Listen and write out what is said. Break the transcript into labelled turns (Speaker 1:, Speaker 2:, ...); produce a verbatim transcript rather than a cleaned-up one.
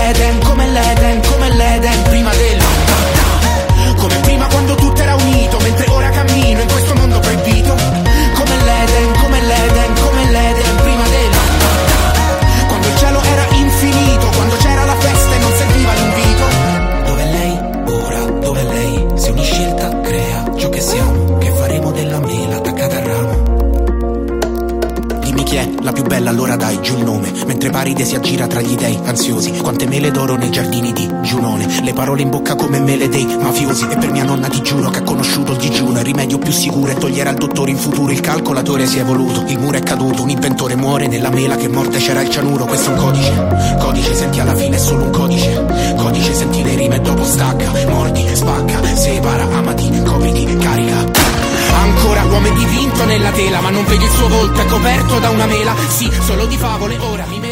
Speaker 1: l'Eden, come l'Eden, come l'Eden, prima del come prima quando tutto era unito, mentre ora cammino in questo mondo proibito. Come l'Eden, come l'Eden, come l'Eden, prima del quando il cielo era infinito, quando c'era la festa e non serviva l'invito. Dov'è lei ora, dov'è lei? Se ogni scelta crea ciò che siamo, che faremo della mela attaccata al ramo? Dimmi chi è la più bella, allora dai giù il nome, mentre Paride si aggira tra gli dei ansiosi. Quante mele d'oro nei giardini di Giunone, le parole in bocca come mele dei mafiosi. E per mia nonna ti giuro che ha conosciuto il digiuno, il rimedio più sicuro è togliere al dottore in futuro. Il calcolatore si è evoluto, il muro è caduto, un inventore muore, nella mela che morte c'era il cianuro. Questo è un codice, codice senti alla fine è solo un codice, codice senti le rime e dopo stacca, mordi, spacca, separa, amati, copriti, carica. Ancora uomo dipinto nella tela, ma non vedi il suo volto, è coperto da una mela. Sì, solo di favole, ora mi